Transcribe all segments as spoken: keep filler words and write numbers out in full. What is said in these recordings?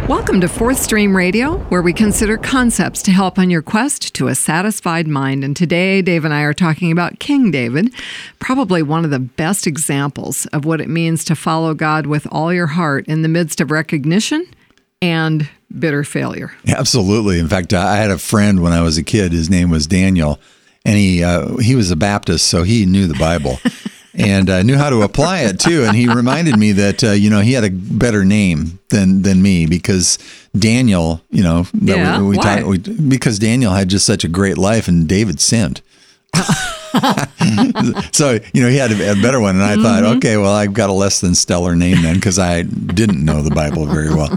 Welcome to Fourth Stream Radio, where we consider concepts to help on your quest to a satisfied mind. And today, Dave and I are talking about King David, probably one of the best examples of what it means to follow God with all your heart in the midst of recognition and bitter failure. Absolutely. In fact, I had a friend when I was a kid. His name was Daniel, and he uh, he was a Baptist, so he knew the Bible. And uh, knew how to apply it, too. And he reminded me that, uh, you know, he had a better name than than me because Daniel, you know, that yeah, we, we why? talk, we, because Daniel had just such a great life and David sinned. So, you know, he had a, a better one. And I mm-hmm. thought, okay, well, I've got a less than stellar name then because I didn't know the Bible very well.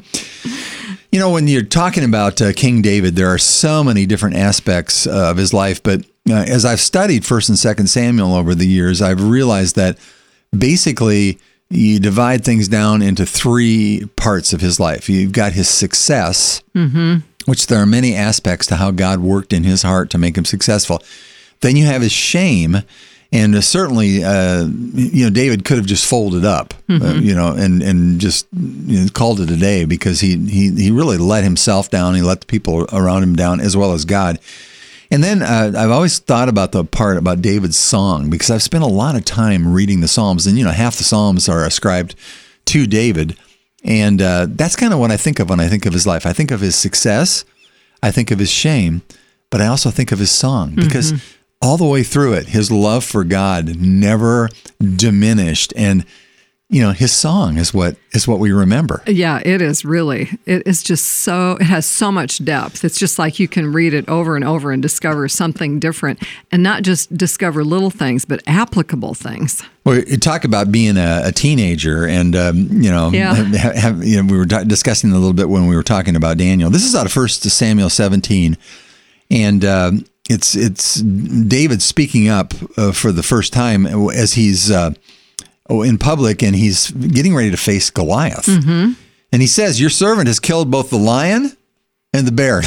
You know, when you're talking about uh, King David, there are so many different aspects uh, of his life, but Uh, as I've studied First and Second Samuel over the years, I've realized that basically you divide things down into three parts of his life. You've got his success, mm-hmm. which there are many aspects to how God worked in his heart to make him successful. Then you have his shame, and uh, certainly, uh, you know, David could have just folded up, mm-hmm. uh, you know, and and just you know, called it a day because he he he really let himself down. He let the people around him down as well as God. And then uh, I've always thought about the part about David's song because I've spent a lot of time reading the Psalms, and you know, half the Psalms are ascribed to David, and uh, that's kind of what I think of when I think of his life. I think of his success, I think of his shame, but I also think of his song because mm-hmm. all the way through it, his love for God never diminished, and you know, his song is what is what we remember. Yeah, it is really. It is just so, it has so much depth. It's just like you can read it over and over and discover something different, and not just discover little things, but applicable things. Well, you talk about being a, a teenager, and um, you know, yeah. have, have, you know, we were t- discussing a little bit when we were talking about Daniel. This is out of First Samuel seventeen, and uh, it's it's David speaking up uh, for the first time as he's. Uh, in public, and he's getting ready to face Goliath. Mm-hmm. And he says, your servant has killed both the lion and the bear.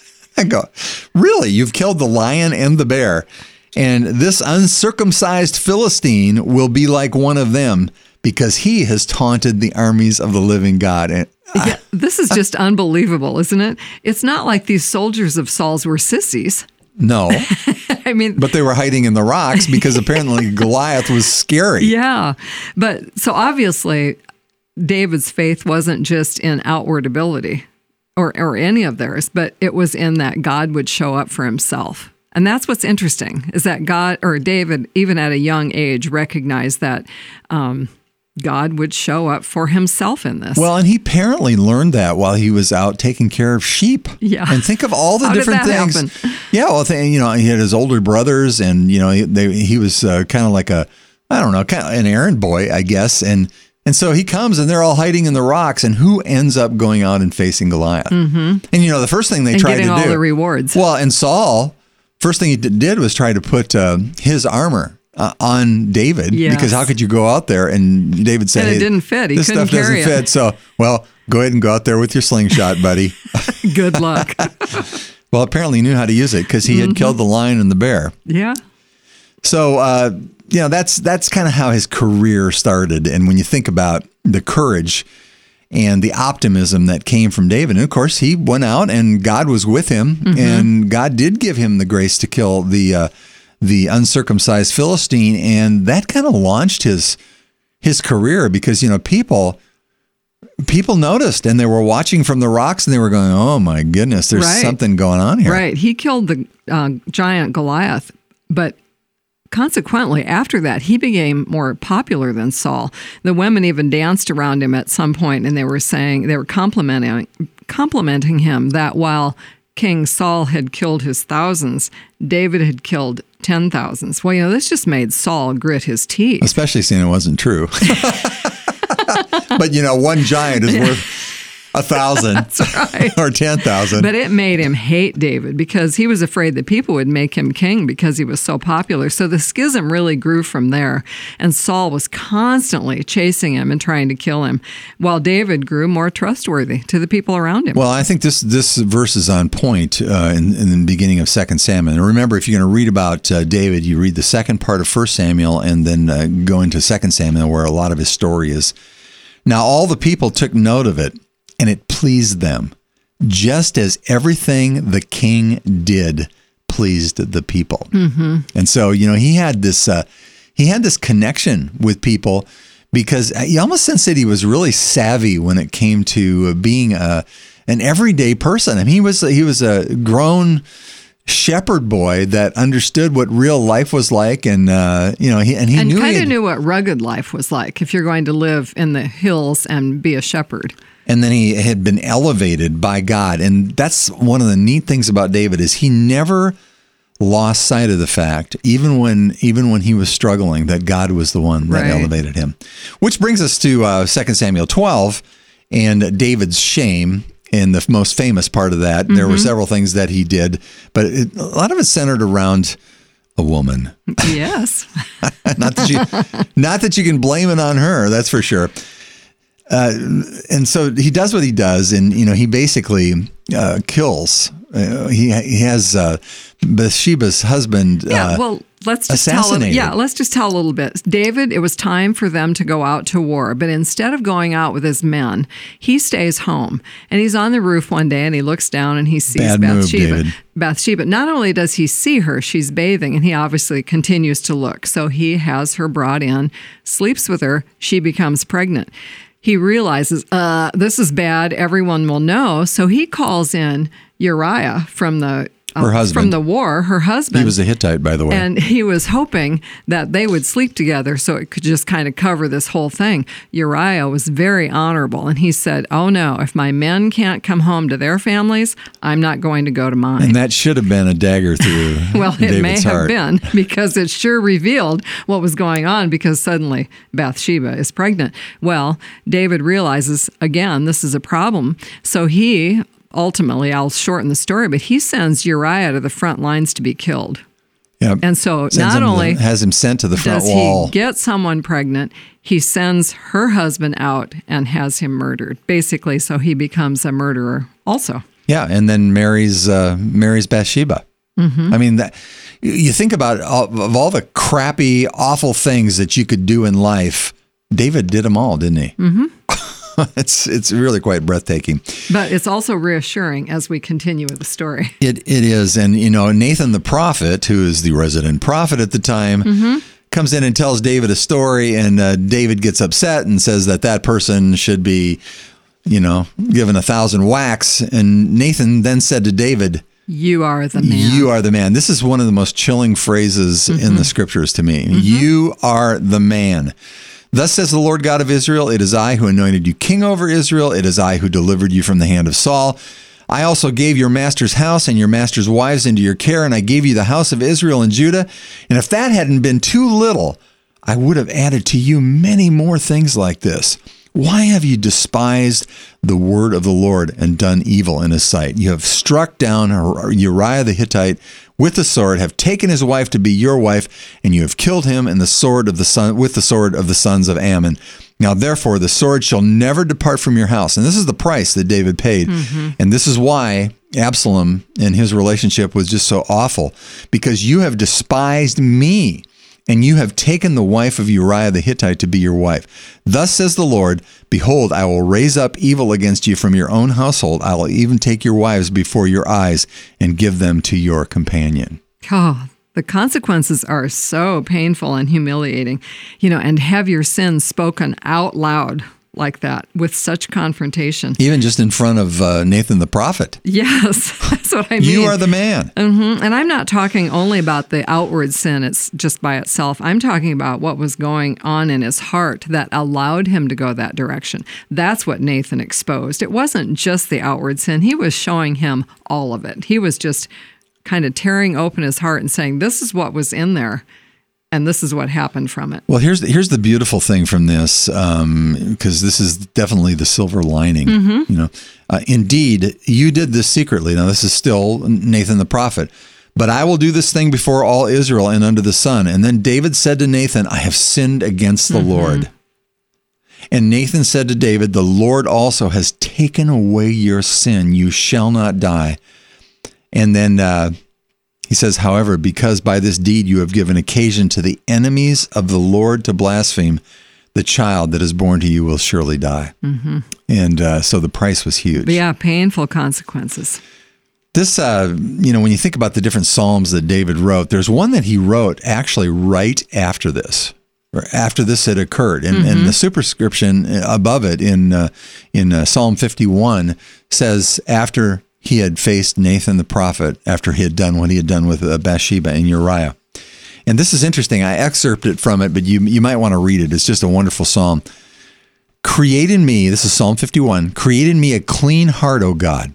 I go, really? You've killed the lion and the bear? And this uncircumcised Philistine will be like one of them because he has taunted the armies of the living God. And yeah, this is just unbelievable, isn't it? It's not like these soldiers of Saul's were sissies. No. I mean, but they were hiding in the rocks because apparently Goliath was scary. Yeah. But so obviously David's faith wasn't just in outward ability or, or any of theirs, but it was in that God would show up for himself. And that's what's interesting is that God or David, even at a young age, recognized that um, God would show up for himself in this. Well, and he apparently learned that while he was out taking care of sheep. Yeah. And think of all the How different did that things. Happen? Yeah. Well, th- you know, he had his older brothers, and you know, he, they, he was uh, kind of like a, I don't know, kind of an errand boy, I guess. And and so he comes, and they're all hiding in the rocks. And who ends up going out and facing Goliath? Mm-hmm. And you know, the first thing they and tried to do, getting all the rewards. Well, and Saul, first thing he d- did was try to put uh, his armor. Uh, on David, yes. because how could you go out there? And David said, and it hey, didn't fit. He this couldn't stuff doesn't carry fit. it. So, well, go ahead and go out there with your slingshot, buddy. Good luck. Well, apparently he knew how to use it because he had mm-hmm. killed the lion and the bear. Yeah. So, uh, you know, that's that's kind of how his career started. And when you think about the courage and the optimism that came from David, and of course, he went out and God was with him, mm-hmm. and God did give him the grace to kill the uh, the uncircumcised Philistine, and that kind of launched his his career because, you know, people people noticed, and they were watching from the rocks, and they were going, oh my goodness, there's right. something going on here. Right. He killed the uh, giant Goliath, but consequently, after that, he became more popular than Saul. The women even danced around him at some point, and they were saying, they were complimenting complimenting him that while King Saul had killed his thousands, David had killed ten thousands. Well, you know, this just made Saul grit his teeth. Especially seeing it wasn't true. But, you know, one giant is worth a thousand. That's right. Or ten thousand. But it made him hate David because he was afraid that people would make him king because he was so popular. So the schism really grew from there. And Saul was constantly chasing him and trying to kill him, while David grew more trustworthy to the people around him. Well, I think this this verse is on point uh, in, in the beginning of Second Samuel. And remember, if you're going to read about uh, David, you read the second part of First Samuel and then uh, go into Second Samuel, where a lot of his story is. Now, all the people took note of it, and it pleased them, just as everything the king did pleased the people. Mm-hmm. And so, you know, he had this uh, he had this connection with people because he almost sensed that he was really savvy when it came to being a an everyday person. I mean, he was he was a grown shepherd boy that understood what real life was like, and uh, you know, he and he and knew kind he of had, knew what rugged life was like if you're going to live in the hills and be a shepherd. And then he had been elevated by God, and that's one of the neat things about David is he never lost sight of the fact, even when even when he was struggling, that God was the one that Right. elevated him. Which brings us to uh, Second Samuel twelve and David's shame. And the most famous part of that, mm-hmm. there were several things that he did, but it, a lot of it centered around a woman. Yes. not that you, not that you can blame it on her, that's for sure. Uh, and so he does what he does, and you know he basically uh, kills. Uh, he he has uh, Bathsheba's husband. Yeah. Uh, well, let's just tell. A, assassinated. yeah. Let's just tell a little bit. David. It was time for them to go out to war, but instead of going out with his men, he stays home, and he's on the roof one day, and he looks down and he sees Bad move, Bathsheba. David. Bathsheba. Not only does he see her, she's bathing, and he obviously continues to look. So he has her brought in, sleeps with her. She becomes pregnant. He realizes, uh, this is bad. Everyone will know. So he calls in Uriah from the uh, Her husband. from the war, her husband. He was a Hittite, by the way. And he was hoping that they would sleep together so it could just kind of cover this whole thing. Uriah was very honorable, and he said, oh no, if my men can't come home to their families, I'm not going to go to mine. And that should have been a dagger through Well, it David's may have heart. been, because it sure revealed what was going on, because suddenly Bathsheba is pregnant. Well, David realizes, again, this is a problem. So he ultimately, I'll shorten the story, but he sends Uriah to the front lines to be killed. Yeah. And so Sends not him only the, has him sent to the front does wall. he get someone pregnant, he sends her husband out and has him murdered, basically, so he becomes a murderer also. Yeah, and then marries uh, marries Bathsheba. Mm-hmm. I mean, that you think about all, of all the crappy, awful things that you could do in life. David did them all, didn't he? Mm-hmm. it's it's really quite breathtaking. But it's also reassuring as we continue with the story. It it is, and you know, Nathan the prophet, who is the resident prophet at the time, mm-hmm. comes in and tells David a story, and uh, David gets upset and says that that person should be, you know, given a thousand whacks. And Nathan then said to David, You are the man. You are the man. This is one of the most chilling phrases mm-hmm. in the scriptures to me. Mm-hmm. You are the man. Thus says the Lord God of Israel, it is I who anointed you king over Israel. It is I who delivered you from the hand of Saul. I also gave your master's house and your master's wives into your care, and I gave you the house of Israel and Judah. And if that hadn't been too little, I would have added to you many more things like this. Why have you despised the word of the Lord and done evil in his sight? You have struck down Uriah the Hittite with the sword, have taken his wife to be your wife, and you have killed him in the sword of the son with the sword of the sons of Ammon. Now, therefore, the sword shall never depart from your house. And this is the price that David paid. Mm-hmm. And this is why Absalom and his relationship was just so awful, because you have despised me, and you have taken the wife of Uriah the Hittite to be your wife. Thus says the Lord, behold, I will raise up evil against you from your own household. I will even take your wives before your eyes and give them to your companion. Oh, the consequences are so painful and humiliating, you know, and have your sins spoken out loud like that with such confrontation. Even just in front of uh, Nathan the prophet. Yes, that's what I mean. You are the man. Mm-hmm. And I'm not talking only about the outward sin, it's just by itself. I'm talking about what was going on in his heart that allowed him to go that direction. That's what Nathan exposed. It wasn't just the outward sin. He was showing him all of it. He was just kind of tearing open his heart and saying, this is what was in there. And this is what happened from it. Well, here's the, here's the beautiful thing from this, because um, this is definitely the silver lining. Mm-hmm. You know, uh, indeed, you did this secretly. Now, this is still Nathan the prophet. But I will do this thing before all Israel and under the sun. And then David said to Nathan, I have sinned against the mm-hmm. Lord. And Nathan said to David, the Lord also has taken away your sin. You shall not die. And then uh, he says, however, because by this deed you have given occasion to the enemies of the Lord to blaspheme, the child that is born to you will surely die. Mm-hmm. And uh, so the price was huge. But yeah, painful consequences. This, uh, you know, when you think about the different Psalms that David wrote, there's one that he wrote actually right after this, or after this had occurred. And, mm-hmm. and the superscription above it in, uh, in uh, Psalm fifty-one says, after he had faced Nathan the prophet, after he had done what he had done with uh, Bathsheba and Uriah. And this is interesting. I excerpted from it, but you you might want to read it. It's just a wonderful psalm. Create in me, this is Psalm fifty-one, create in me a clean heart, O God,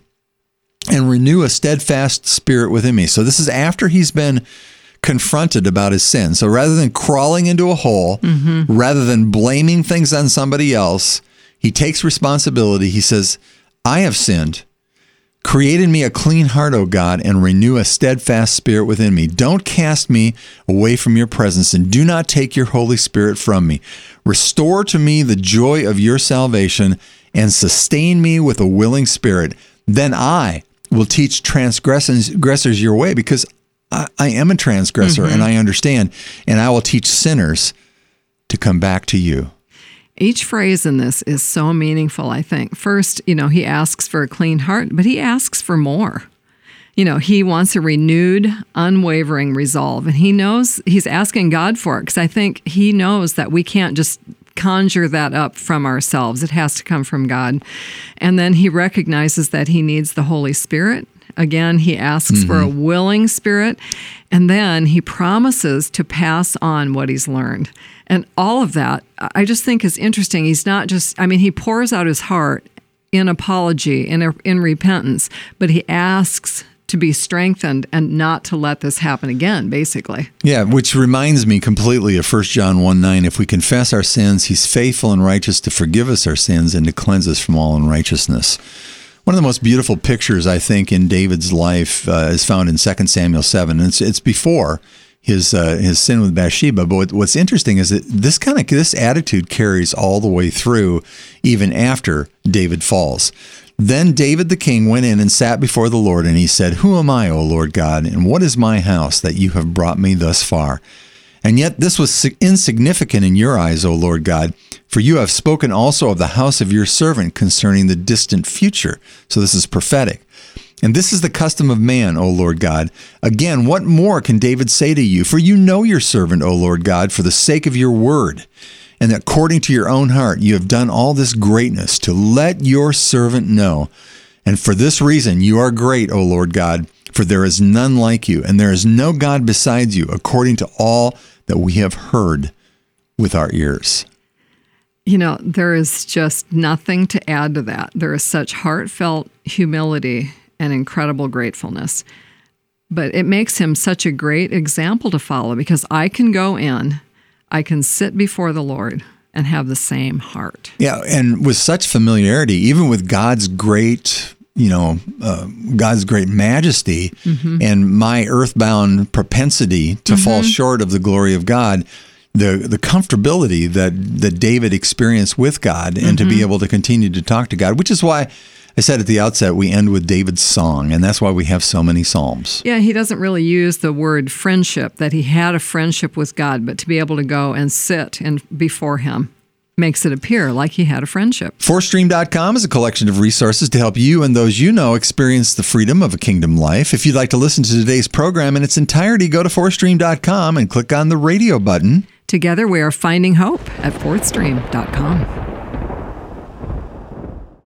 and renew a steadfast spirit within me. So this is after he's been confronted about his sin. So rather than crawling into a hole, mm-hmm. rather than blaming things on somebody else, he takes responsibility. He says, I have sinned. Create in me a clean heart, O God, and renew a steadfast spirit within me. Don't cast me away from your presence, and do not take your Holy Spirit from me. Restore to me the joy of your salvation, and sustain me with a willing spirit. Then I will teach transgressors your way, because I, I am a transgressor, mm-hmm. and I understand, and I will teach sinners to come back to you. Each phrase in this is so meaningful, I think. First, you know, he asks for a clean heart, but he asks for more. You know, he wants a renewed, unwavering resolve, and he knows he's asking God for it, because I think he knows that we can't just conjure that up from ourselves. It has to come from God. And then he recognizes that he needs the Holy Spirit. Again, he asks mm-hmm. for a willing spirit, and then he promises to pass on what he's learned. And all of that, I just think is interesting. He's not just, I mean, he pours out his heart in apology, in, in repentance, but he asks to be strengthened and not to let this happen again, basically. Yeah, which reminds me completely of First John one nine. If we confess our sins, he's faithful and righteous to forgive us our sins and to cleanse us from all unrighteousness. One of the most beautiful pictures, I think, in David's life uh, is found in Second Samuel seven. And it's, it's before his uh, his sin with Bathsheba. But what, what's interesting is that this kind of this attitude carries all the way through, even after David falls. Then David the king went in and sat before the Lord, and he said, "Who am I, O Lord God, and what is my house that you have brought me thus far? And yet this was insignificant in your eyes, O Lord God, for you have spoken also of the house of your servant concerning the distant future." So this is prophetic. "And this is the custom of man, O Lord God. Again, what more can David say to you? For you know your servant, O Lord God, for the sake of your word, and according to your own heart you have done all this greatness to let your servant know. And for this reason you are great, O Lord God, for there is none like you, and there is no God besides you, according to all that we have heard with our ears." You know, there is just nothing to add to that. There is such heartfelt humility and incredible gratefulness. But it makes him such a great example to follow, because I can go in, I can sit before the Lord and have the same heart. Yeah, and with such familiarity, even with God's great, you know, uh, God's great majesty mm-hmm. and my earthbound propensity to mm-hmm. fall short of the glory of God, the the comfortability that, that David experienced with God and mm-hmm. to be able to continue to talk to God, which is why I said at the outset we end with David's song, and that's why we have so many psalms. Yeah, he doesn't really use the word friendship, that he had a friendship with God, but to be able to go and sit and before him makes it appear like he had a friendship. four stream dot com is a collection of resources to help you and those you know experience the freedom of a kingdom life. If you'd like to listen to today's program in its entirety, go to four stream dot com and click on the radio button. Together we are finding hope at fourth stream dot com.